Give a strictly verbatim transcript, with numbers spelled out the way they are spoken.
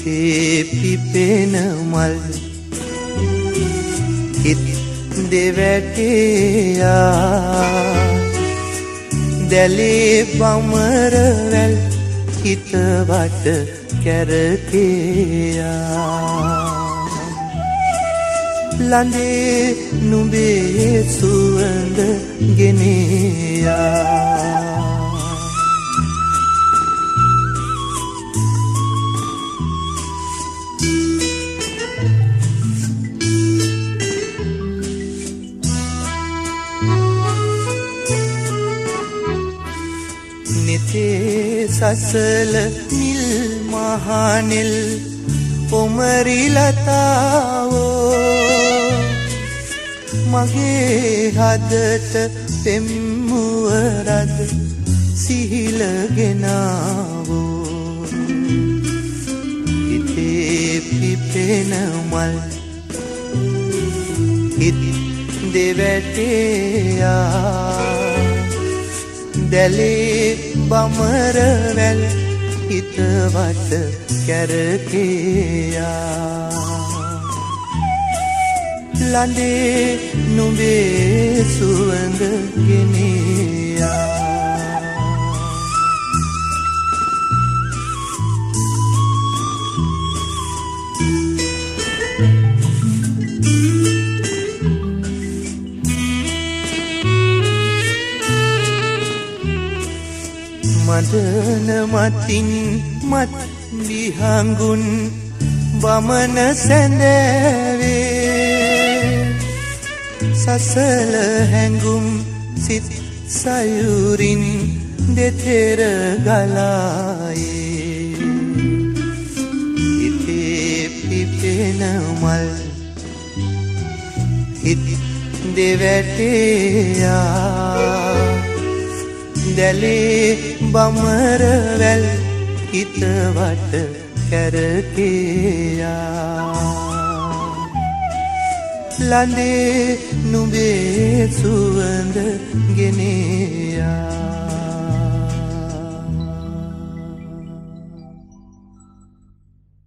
හිතේ පිපෙන මල් හිත දෙවැටෙයා දැලේ බමර වැල් හිත වට කැරකෙයා ලඳේ නුඹේ සුවඳ ගෙනයා නිතේ සසල නිල් මහනෙල් පොමරි ලතාවෝ මගේ හදට පෙම්මුවරද සිහිලගෙනාවෝ හිතේ පිපෙන මල් හිත දෙවැටෙයා දැලේ බමර වැල් හිත වට කැරකෙයා ලඳේ නුඹේ සුවඳ ගෙනයා මදන මතින් මත් විහඟුන් වමන සැඳෑවේ සසල හැඟුම් සිත් සයුරින් දෙතෙර ගලායේ හිතේ පිපෙන මල් හිත දෙවැටෙයා දැලේ බමර වැල් හිත වට කැරකෙයා ලඳේ නුඹේ සුවඳ ගෙනයා